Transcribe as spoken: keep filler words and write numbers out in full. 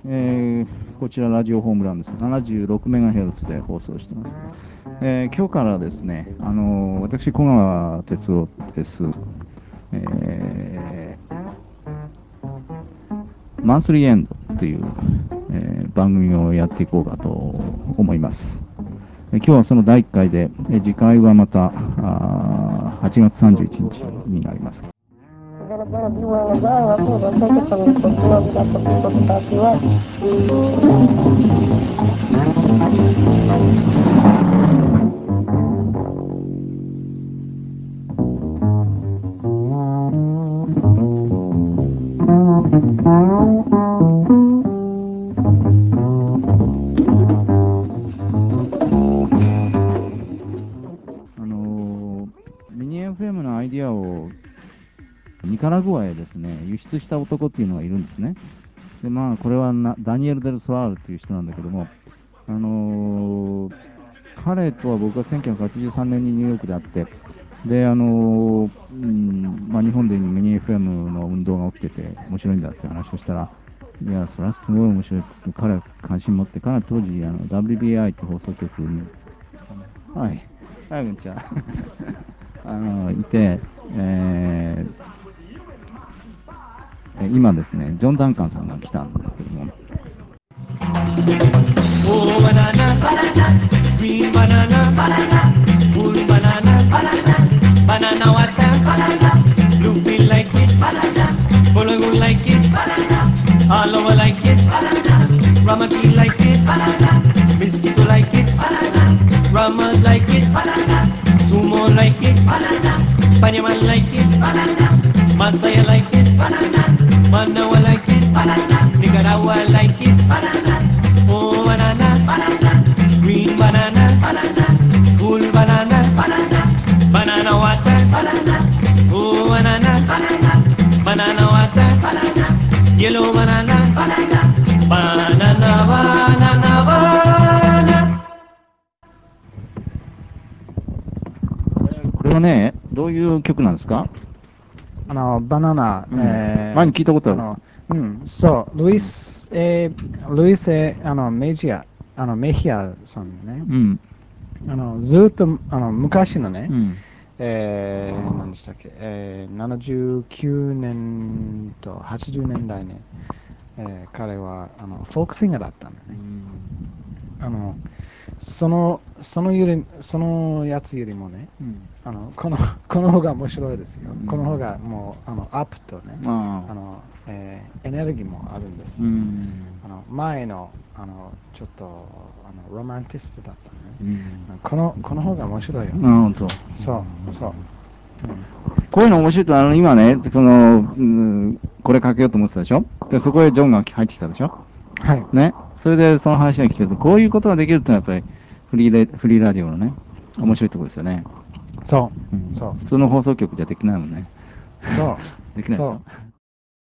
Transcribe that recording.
えーこちらラジオホームランです。ななじゅうろくメガヘルツ で放送しています。えー今日からですね、あのー私、小川哲夫です。えーマンスリーエンドという、えー番組をやっていこうかと思います。えー今日はそのだいいっかいで、えー次回はまたあーはちがつさんじゅういちにちになります。 Gara-gara dua negara tuh dan saya ketemu Papua di dapat di Papua. あのーミニ エフエム のアイディアをニカラグアへですね、輸出した男っていうのがいるんですね。で、まあ、これはなダニエル・デル・ソワールっていう人なんだけども、あのー彼とは僕はせんきゅうひゃくはちじゅうさんねんにニューヨークで会って、で、あのーうんまあ、日本でミニ エフエム の運動が起きてて面白いんだっていう話をしたら、いや、それはすごい面白いって、彼は関心持って、彼は当時あの ダブリュービーアイ って放送局に、はい、はい、こんにちは。あのいて、えーえー今ですね、ジョン・ダンカンさんが来たんですけども、 Oh banana, banana, green banana, banana, full banana, banana, banana water, banana, blue feel like it, banana, Bologun like it, banana, all over like it, banana, Ramati like it, banana, Mosquito like it, banana, Ramad like it, banana, Sumo like it, banana, Panyaman like it, banana, Masaya like it, banana, Manawa like it, banana, Nicaragua like it, banana. Oh banana, banana, green banana, banana, full banana, banana, banana water, banana, oh banana, banana, banana water, banana, yellow banana, banana, banana, banana, banana. これはね、どういう曲なんですか？ あの、バナナ、 うんえー前に聞いたことある。 あの、うん、そう、ルイス、えールイス、えーあの、メジア、あの、メヒアさんね、 うん。 あの、ずっと、あの、昔のね、 うん。 えー、何でしたっけ、えー、ななじゅうきゅうねんとはちじゅうねんだいね、えー彼は、あの、フォークシンガーだったんだね。あの、その、そのより、そのやつよりもね、 うんあの、この、この方が面白いですよ。 うんこの方がもう、あの、アップとね、 あああの、えーエネルギーもあるんです。 うんあの、前の、あの、ちょっと、あの、ロマンティストだったね。 うんこの、この方が面白いよ。 あ本当。 そう、そう。 こういうの面白いと、あの今ね、その、うんこれかけようと思ってたでしょ。で、そこへジョンが入ってきたでしょ。 はい。 ね。それでその話が聞けると、こういうことができるってのはやっぱりフリーレフリーラジオのね、面白いところですよね。 そうう、 んそう普。通の放送局じゃできないもんね。 そう。 できないでしょ。 そう